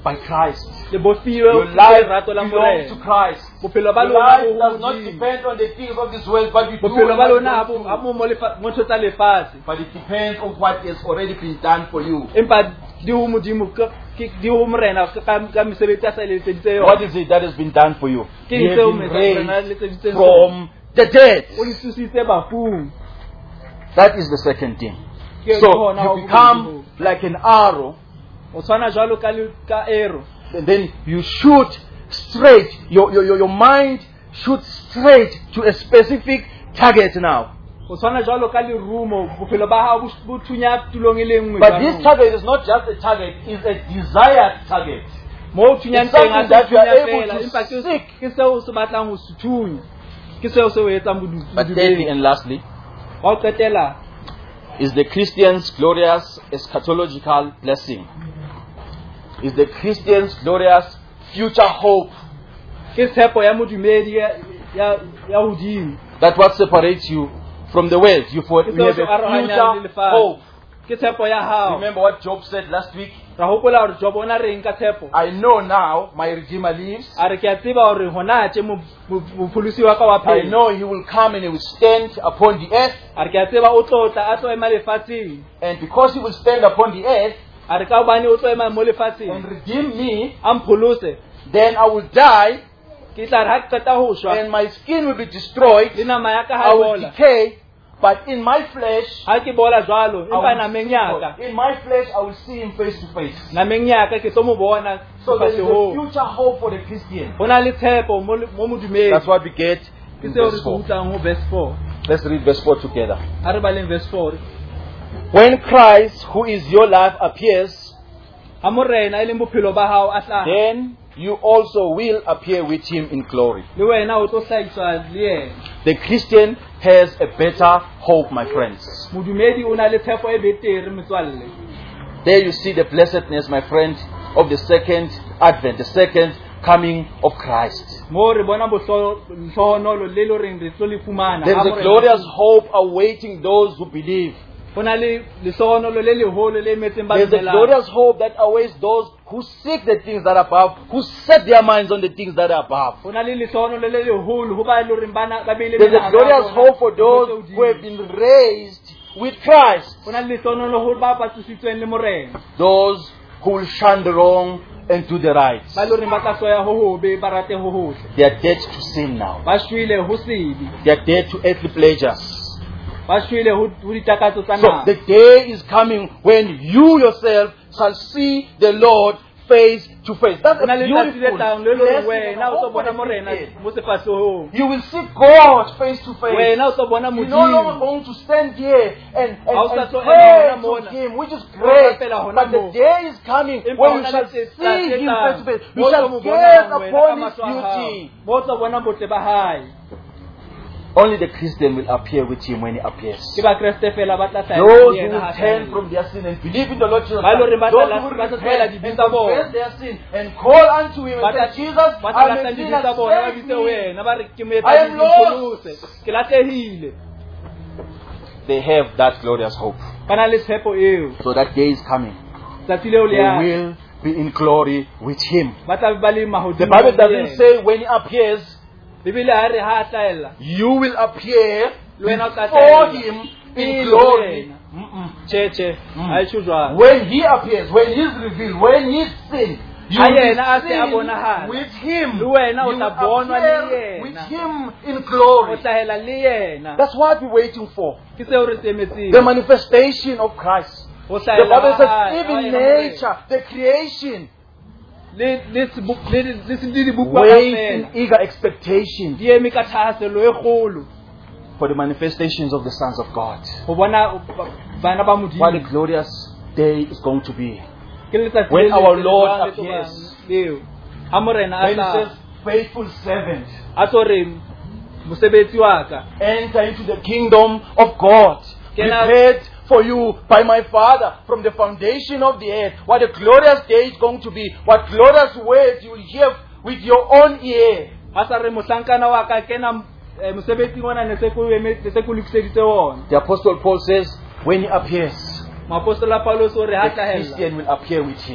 by Christ. le bofiwe Your ke life lerato la belongs to morena Christ. bophelo ba Your lona life bo does ho not Modimo. depend on the things of this world, but you do bophelo ba what you lona ha bo don't ha do. bo mo lefa- mo ntho tsa lefatshe But it depends on what has already been done for you. empa di ho Modimo ka- ke- di ho morena ka ka mesebetsi a sa le etseditse What yona is it that has been done for you? Ke You eng have tseo been morena a le raised etseditseng from the dead. o di susitse bafung That is the second thing. Ke So hona ho you bobedi become hoo. like an arrow, o tshwana jwalo ka le- ka ero and then you shoot straight. Your, your, your, your mind shoots straight to a specific target now. o tshwana jwalo ka lerumo bophelo ba hao bo- bo thunya tulong e le nngwe But this jwanong. target is not just a target, it's a desired target. mo o thunyang It's teng something ha se that you are thunya able fela to empa ke seek. ke seo o se batlang ho se thunya ke seo se o etsang bodu- But thirdly boduleng. and lastly, wa ho qetela is the Christian's glorious eschatological blessing. Is the Christian's glorious future hope. ke tshepo ya modumedi ya ya ya hodimo That's what separates you from the world. You, for, ke you seo have se a arohanyang le future lefatshe. hope. ke tshepo ya hao Remember what Job said last week? ra hopola hore Job o na reng ka tshepo I know now my Redeemer lives. a re ke a tseba hore hona tje mo- mo- mopholosi wa ka wa I phelo know he will come and he will stand upon the earth. a re ke a tseba o tlo tla a tlo ema lefatsheng And because he will stand upon the earth a re ka hobane o tlo ema mo and lefatsheng redeem me, a mpholose then I will die ke tla re ha ke qeta ho shwa and my skin will be destroyed. le nama ya ka I ha e will bola decay. But in my flesh, ha ke bola jwalo I empa will nameng see ya God. ka In my flesh, I will see him face to face. nameng ya ka ke tlo mo bona So there is a sefahlehong future hope for the Christian. ho na le tshepo mo le- mo modumedi That's what we get ke in seo re verse se four. utlwang ho verse four Let's read verse four together. ha re baleng verse four When Christ, who is your life, appears, ha morena e leng bophelo ba hao a hlaha then you also will appear with him in glory. le wena o tlo hlahiswa le yena The Christian has a better hope, my friends. modumedi o na le tshepo e betere metswalle There you see the blessedness, my friend, of the second advent, the second coming of Christ. mo re bona bohlohonolo le le reng re tlo le fumana There ha is a morena- glorious hope awaiting those who believe. ho na le lehlohonolo le leholo le emetseng ba There is a dumelang. glorious hope that awaits those who seek the things that are above, who set their minds on the things that are above. ho na le lehlohonolo le leholo ho ba e le horeng ba na- ba beile There is a menahano ya glorious bona hope for ho those tse who have hodimo. been raised with Christ. ho na le lehlohonolo ho ba patsisitsweng le morena Those who will shun the wrong and do the right. ba e le horeng ba tla hloya ho hobe ba rate ho hohle They are dead to sin now. ba shwele ho sebe They are dead to earthly pleasures. ba shwele ho ho ditakatso tsa So naha the day is coming when you yourself shall see the Lord face to face. That's ho na a le letsatsi le beautiful tlang le le horeng blessing and wena o tlo hope for bona the morena Christian. mo sefahlehong You will see God face to face. wena o tlo bona You're no longer modimo going to stand here and, and, Ha o sa and tlo pray ema hona to mona. Him, which is O great. rapela hona But the moo. day is coming Empa when ho you na shall le tse- see tse Him tlang. face to face. Mo You o tlo shall mo gaze bonang wena ka upon His mahlo a hao. beauty. Mo o tlo bona botle ba hae Only the Christian will appear with Him when He appears. ke ba kreste fela ba tla hlahella Those le who yena will ha turn hlahella. from their sin and believe in the Lord Jesus Ba e le hore Christ. ba Those tla- who will ba tla tlohela repent dibe and tsa bona. confess their sin and call unto Him ba and tla say, Jesus, ba tla I'm a lahlang dibe sinner, tsa bona ba save bitse ho me. yena ba re ke mo I etsa am lost. ke lahlehile They have that glorious hope. ba na le tshepo eo So that day is coming. tsatsi leo le They yang will be in glory with Him. ba tla ba le The mahodimo Bible le doesn't yena. say when He appears, bibele ha re ha a hlahella you will appear Le wena o tla before hlahella. Him in Pele ho glory. yena. Mm-mm. tjhe tjhe Mm. ha e tjho jwalo When He appears, when He's revealed, when He's seen, you Ha will be yena a se a seen bonahala. with Him. Le wena o You tla will bonwa le appear with yena. Him in o glory. hlahela le yena That's what we're waiting for. ke seo re temetseng The manifestation of Christ. ho The hlahela Bible ha says hae, ha even yena morena. nature, the creation, le le sebu- le le se di buka ka waits in fela eager expectation di eme ka thahaselo e kgolo for the manifestations of the sons of God. ho bona bana ba What a modimo glorious day is going to be. ke letsatsi When le our letle Lord jwang le tlo appears. bang leo ha morena a When it tla says, faithful servant, a tlo re mosebetsi wa ka enter into the kingdom of God. Kena- Prepared for you by my Father from the foundation of the earth. What a glorious day is going to be. What glorious words you will hear with your own ear. ha sa re mohlankana wa ka kena eh, mosebetsing ona ne se ko eme ne se ko lokiseditse ona The Apostle Paul says, when he appears, moapostola Paulos o re ha the hlahella Christian will appear with him.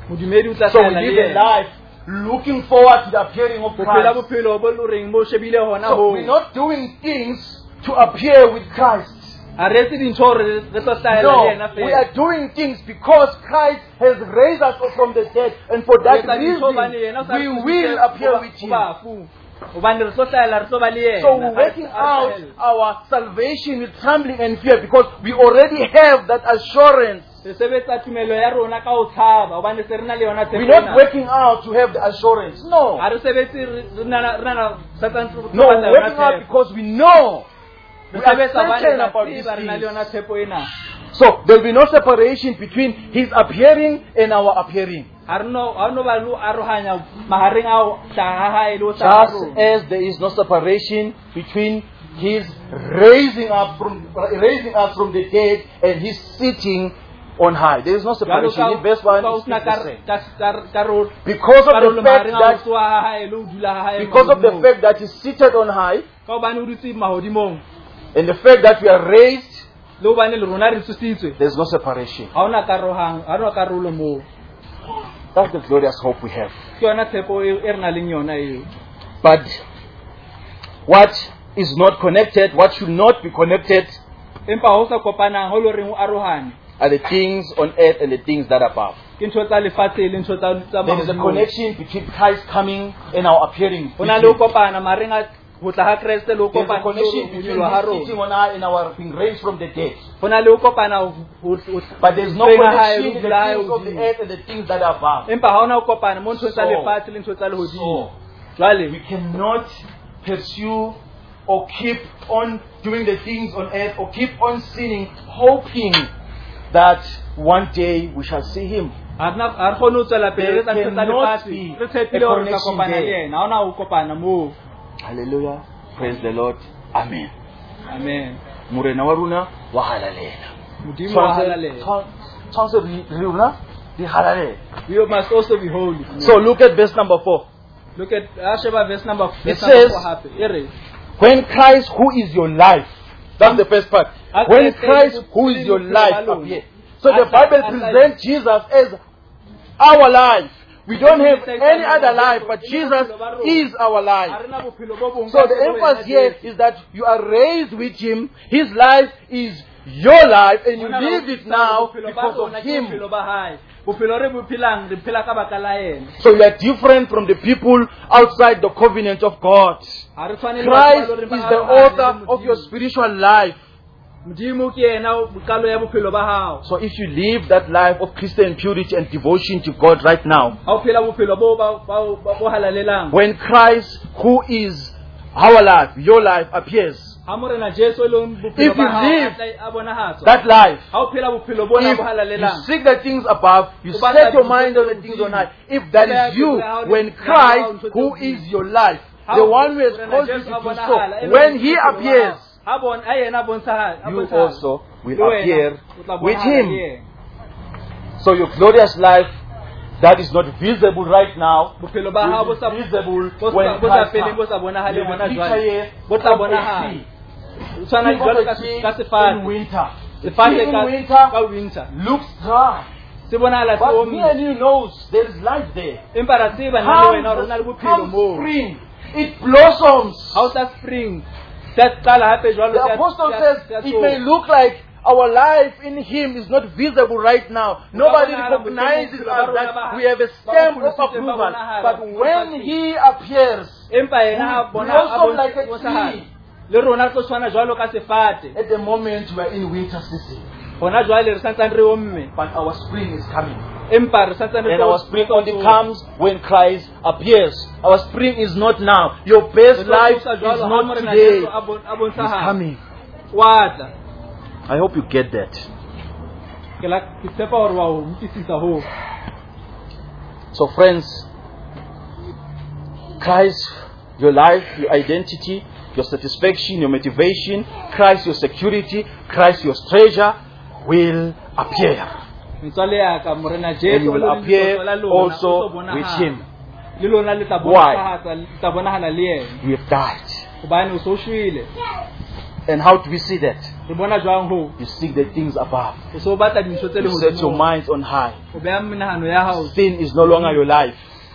modumedi o tla So we hlahella le live a yena. life looking forward to the appearing of Ho phela Christ. bophelo bo loreng bo shebile hona So ho. we're not doing things to appear with Christ. Ha re etse dintho hore re re tlo hlahella No, le yena we fela. are doing things because Christ has raised us up from the dead, and for Re that etsa dintho hobane reason, yena o sa we re will thusitse appear ho ba- with ho Him. bafu. Hobane re tlo hlahella re tlo ba le yena. So we're working out our salvation with trembling and fear because we already have that assurance. Re sebetsa tumelo ya rona ka ho tshaba hobane se re na le yona tshepo We're not ena. working out to have the assurance. No. Ha re sebetse re re na re na na satsan tlo No, we're working out because we know. We re are sebetsa hobane certain re about these tseba re na le yona things. tshepo ena. So there'll be no separation between His appearing and our appearing. Ha re no ha no ba lu arohanya mahareng a hlaha ha e le o hlaha Just rona. as there is no separation between His raising up from raising us from the dead and His sitting on high. There is no Jwalo separation. ka In verse one, ka o it's sena the ka same. ka ka- karo- Because of the karolo fact mahareng a that ho tsoha ha hae le ho dula ha hae because of the mahodimong. fact that He's seated on high, Ka hobane o dutse mahodimong and the fact that we are raised, le hobane le rona re tsusitswe. there's no separation. Ha ona karohang ha ona karolo moo. That's the glorious hope we have. Ke yona tshepo eo e re nang le yona eo. But what is not connected, what should not be connected, Empa ho sa kopanang ho lo reng o arohane. are the things on earth and the things that are above. Ke ntho tsa lefatshe le ntho tsa tsa There is a mahodimong. connection between Christ coming and our appearing. Ho na le ho kopana mahareng a ho tla ha Kreste le ho There is a kopana le connection ho between nyoloha ha His sitting rona. on high and our being raised from the dead. Ho na le ho kopana ho ho ho- But there is no teng ha hae connection le in ho the dula ha hae things of the hodimo. earth and the things that are above. Empa ha ona ho kopana mo ntho tsa So- lefatshe le ntho tsa So, lehodimo. Jwale we cannot pursue or keep on doing the things on earth or keep on sinning, hoping that one day we shall see Him. ha rena ha re kgone ho tswela pele re tsa ntho tsa There cannot lefatshe. be Re tshepile a hore re tla connection kopana le there. yena. Ha ona ho kopana moo. Hallelujah. Praise the Lord. Amen. Amen. Morena wa rona wa halalela. Modimo wa halalela. Tshwanetse re rona di halalela. We must also be holy. So look at verse number four. Look at Asheba verse number verse says- number four happen. Ere. When Christ, who is your life, that's the first part. When Christ, who is your life, appears. So the Bible presents Jesus as our life. We don't have any other life, but Jesus is our Ha life. rena bophelo bo bong So ka the tsela emphasis ena here Jesu. is that you are raised with Him. His life is your life, and you Hona live le it now bophelo ba because of rona ke Him. bophelo ba hae. Bophelo re bo phelang re phela ka baka la yena. So you are different from the people outside the covenant of God. Ha re tshwane le Christ batho ba is eleng hore ba the arohane author le of your Modimo. spiritual life. Modimo ke yena bokalo ya bophelo ba hao. So if you live that life of Christian purity and devotion to God right now, Ha o phela bophelo bo ba ba ba- bo halalelang. when Christ, who is our life, your life, appears, Ha morena Jesu e leng If bophelo you ba hao live a tla- a bonahatswa. that life, Ha o phela bophelo bona if bo you halalelang. seek the things above, you O batla set your dintho mind tse on the things on hodimo. high. If that is you, when Christ, who is your life, the one who has caused you to do so, when He appears, ha bon a yena bontsha ha you bontsha also will le wena, appear o tla with bonahala le Him. yena. So your glorious life that is not visible right now Bophelo ba hao bo will sa be visible bo sa when bo sa Christ feleng bo comes. sa bonahale You hona will picture jwale. here Bo tla of a bonahala. tree. O tshwana Think of jwalo a ka tree ka in sefate. winter. The Sefate tree in ka winter ka winter. looks dry. Se bonahala se But me omme. and you knows there is life there. Empa ra tseba nna le wena hore na le Come, bophelo come moo. spring, it blossoms. Ha o tla spring. Se qala hape jwalo The se- apostle se- says se- se- it may look like our life in Him is not visible right now. Nobody recognizes us that we have a stamp of approval. But when He appears, Empa yena ha bona blossom ha bona like a bonahala. tree. Le rona tlo tshwana jwalo ka sefate. At the moment we are in winter season, Hona jwale re santsane re omme. but our spring is coming. Empa re santsane re And our spring only comes when Christ appears. Our spring is not now. Your best life is not today. It's coming. Watla. I hope you get that. Ke la ke tshepa hore wa o utlwisisa ho. So friends, Christ, your life, your identity, your satisfaction, your motivation, Christ, your security, Christ, your treasure, will appear. Metswalle ya ka morena And Jesu you will appear also with Him. Le lona le tla Why? bonahala le tla bonahala le yena. We have died. Hobane o so shwele. And how do we see that? re bona jwang ho You seek the things above. o so batla dintho tse le You set your hodimo minds on high. o beha menahano ya hao Sin is no longer your life.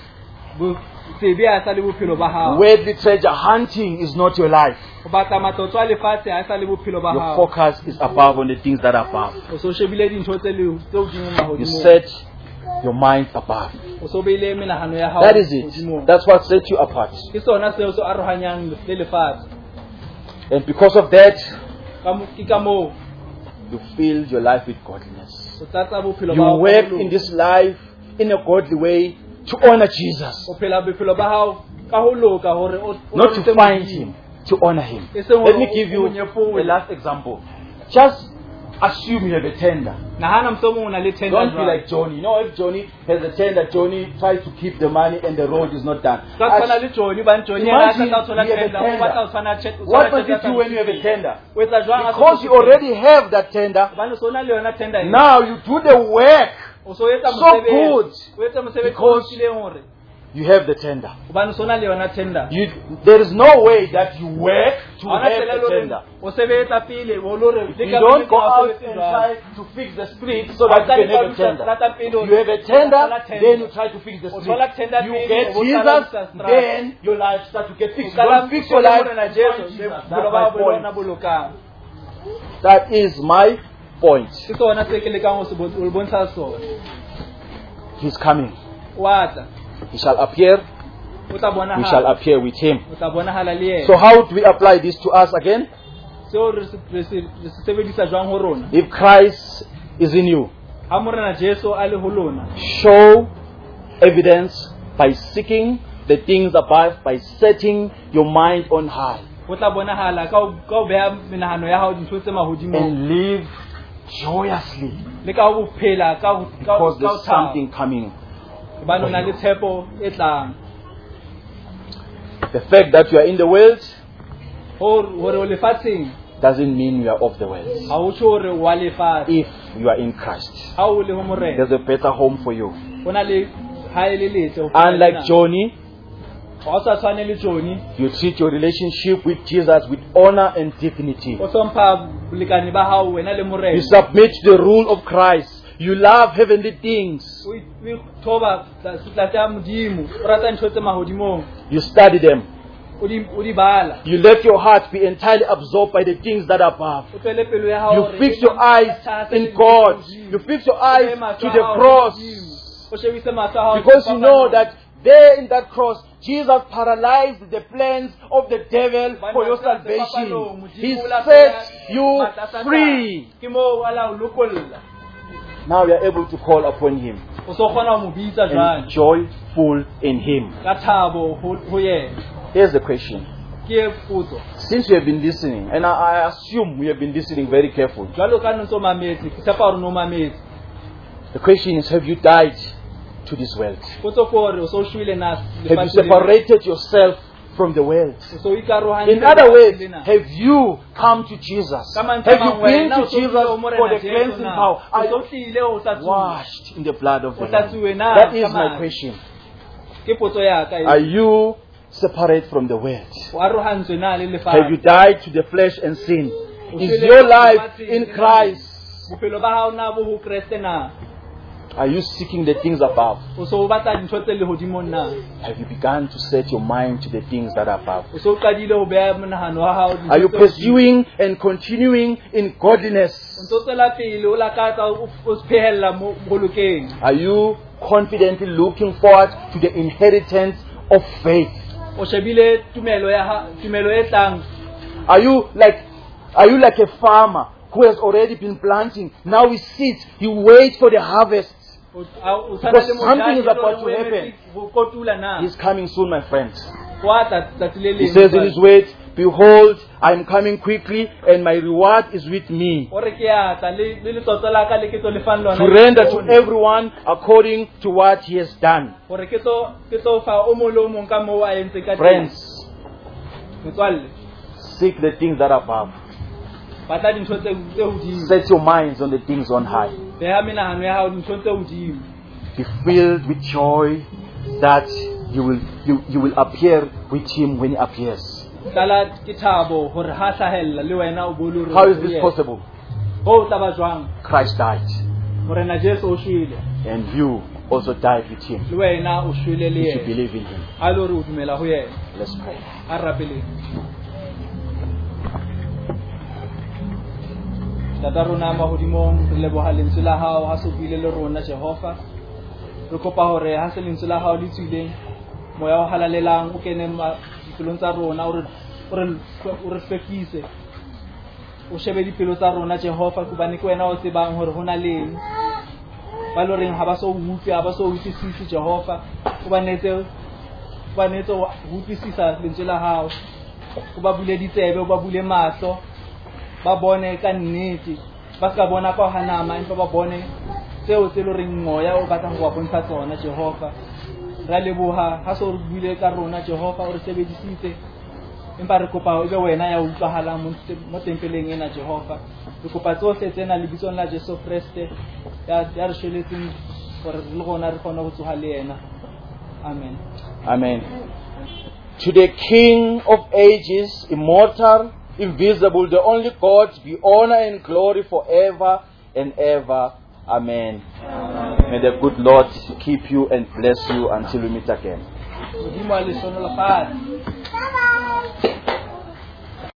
bo sebe a sa le bophelo ba hao Worldly treasure hunting is not your life. o batla matlotlo a lefatshe a sa le bophelo ba Your hao focus is above on the things that are above. o so shebile dintho tse le tse hodimo You mahodimo set your mind above. o so beile menahano ya hao That is it. hodimong. That's what sets you apart. ke sona seo se arohanyang le lefatshe And because of that, ka mo- ke ka moo you fill your life with godliness. o tlatsa bophelo ba You hao ka work bolong. in this life in a godly way to honor Jesus, o phela bophelo ba hao ka ho loka hore o o not to ntse find Modimo. Him, to honor Him. E seng Let hore me o- give o you monyefowe. the last example. Just assume you have a tender. nahana mohlomong o na le tender Don't be jwalo. like Johnny. You know, if Johnny has a tender, Johnny tries to keep the money and the road is not done. Ka tshwana le Johnny hobane Johnny yena a Imagine tla thola you have a tender o batla ho tender. tshwana tjhe- o What tshwana must you tjhelete do when you have a tender? o etsa jwang ha o Because you so- already have that tender, hobane o so na le yona tender ena. now you do the work. o so etsa so mosebetsi good. o etsa mosebetsi o Because- lokileng hore You have the tender. hobane o so na le yona tender You, there is no way that you work to Ha hona have tsela e the leng hore tender. o sebetsa pele o lo re le You ka don't go bonnete ha o out sebetse and jwalo. try to fix the street so that you can have a tender. You have a tender, then you try to fix the street. You get Jesus, then your life starts to get fixed. You don't fix your life, you find Jesus. That's my point. That is my point. ke sona se ke lekang ho se bon- ho le bontsha sona He's coming. wa tla He shall appear. o tla bona We shall appear with Him. o tla bonahala le yena So how do we apply this to us again? seo re se re se re se sebedisa jwang ho rona If Christ is in you, ha morena Jesu a le ho lona show evidence by seeking the things above, by setting your mind on high, o tla bonahala ka ho- ka ho beha menahano ya hao dintho tse mahodimo and live joyously le ka ho phela ka ho- ka ho- because ka ho there's something thaba coming. hobane o na le tshepo e tlang The fact that you are in the world hore hore o lefatsheng doesn't mean you are of the world. ha o tjho hore wa lefatshe If you are in Christ, ha o le ho morena there's a better home for you. o na le ha e le letle ho feta Unlike lena. Johnny, ha o sa tshwane le Johnny you treat your relationship with Jesus with honor and dignity. o hlompha bolekane ba hao wena le You morena submit to the rule of Christ. You love heavenly things. o i- o thoba setlatse ya modimo o rata ntho tse mahodimong You study them. o di o di bala You let your heart be entirely absorbed by the things that are above. o tswele pelo ya hao You hore fix e your eyes thata in le God. Modimo. You fix your O eyes behe mahlo to a the hao cross. Modimo. O shebise mahlo a hao Because you know dipapanong. that there in that cross, Jesus paralyzed the plans of the devil for your salvation. He set you free. Ke moo a la o lokolla. Now you are able to call upon Him O so kgona ho mo bitsa and jwale be joyful in Him. ka thabo ho ho yena Here's the question. ke potso Since you have been listening, and I, I assume we have been listening very carefully, jwalo ka ntse o mametse ke tshepa hore no mametse the question is, have you died to this world? potso ke hore o so shwele na Have you lefatshe lena? separated yourself from the world? O so ikarohanye In other words, lefatshe lena. have you come to Jesus? Ka mantswe Have a you mang, been wena to o so Jesus tlile ho morena for the Jesu cleansing na? power? O Are so you tlile ho tlatsuwa washed in the blood of the o tlatsuwe Lamb? na That is ka my madi? question. ke potso ya ka Are e you separate from the world? o arohantswe na le Have you lefatshe died to the flesh and sin? O Is shwele your ho life lefatsheng in le Christ? bophelo ba hao na bo ho Kreste na Are you seeking the things above? o so o batla dintho tse lehodimong na Have you begun to set your mind to the things that are above? o so qadile ho beha monahano wa hao dintho Are you tse hodimo. pursuing and continuing in godliness? o ntso tswela pele o lakatsa o o phehella mo bolokeng Are you confidently looking forward to the inheritance of faith? o shebile tumelo ya ha- tumelo e tlang Are you like are you like a farmer who has already been planting? Now he sits, he waits for the harvest. o a- o tshwana Because le something is mojadi about to o emetse happen. ho kotula na He's coming soon, my friends. wa tla tsatsi le He leng says in his word, behold, I am coming quickly and my reward is with me. o re ke ya tla le le letsotso la ka le ke tlo lefang lona To render to everyone according to what he has done. hore ke tlo ke tlo fa o mong le o mong ka moo a entse ka teng. Friends, metswalle seek the things that are above. batla dintho tse tse hodimo Set your minds on the things on high. beha menahano ya hao dintho tse hodimo Be filled with joy that you will you, you will appear with him when he appears. Tala ke thabo hore ha hlahella le wena o bolo re. How is this possible? Ho taba jwang? Christ died, Hore na Jesu o shwele. and you also died with him. Le wena o shwele le You should yena. believe in him. Ha lo re o dumela ho yena. Let's pray. A rapeleng. Tata rona mahodimong re leboha lentswe la hao ha se buile le rona Jehova. Re kopa hore ha se lentswe la hao le tswileng moya o halalelang o kene dipelong tsa rona o re o re o re hlwekise. O shebe dipelo tsa rona Jehova kubane ke wena o tsebang hore hona leng. Ba lo reng ha ba so utlwe ha ba so utlwisise Jehova o banetse ba netse ho utlwisisa lentswe la hao. O ba bule ditsebe o ba bule mahlo ba bone ka nnete ba ska bona ka hanama empa ba bone tseo tse lo reng moya o batla ho ba bontsha tsona Jehova. Ra leboha ha so re bule ka rona Jehova o re sebedisitse empa re kopa ebe wena ya utlwahala mo tempeleng ena Jehova. Re kopa tsohle tsena le bitsong la Jesu Kriste ya ya re shweletseng hore le gona re kgone go tsoga le yena. Amen. Amen. To the King of ages, immortal, invisible, the only God, be honor and glory forever and ever. Amen. Amen. May the good Lord keep you and bless you until we meet again. Modimo a le sono la paz.